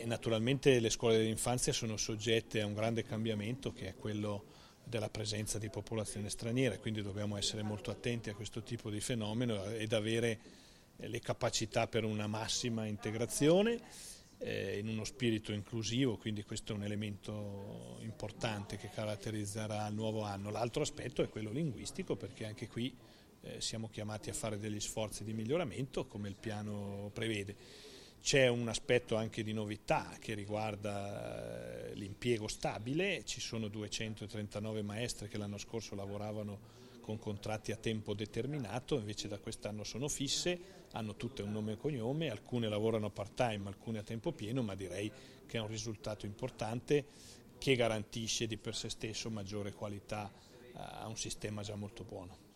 Naturalmente le scuole dell'infanzia sono soggette a un grande cambiamento che è quello della presenza di popolazione straniera, quindi dobbiamo essere molto attenti a questo tipo di fenomeno ed avere le capacità per una massima integrazione in uno spirito inclusivo, quindi questo è un elemento importante che caratterizzerà il nuovo anno. L'altro aspetto è quello linguistico, perché anche qui siamo chiamati a fare degli sforzi di miglioramento come il piano prevede. C'è un aspetto anche di novità che riguarda l'impiego stabile, ci sono 239 maestre che l'anno scorso lavoravano con contratti a tempo determinato, invece da quest'anno sono fisse, hanno tutte un nome e cognome, alcune lavorano part-time, alcune a tempo pieno, ma direi che è un risultato importante che garantisce di per sé stesso maggiore qualità a un sistema già molto buono.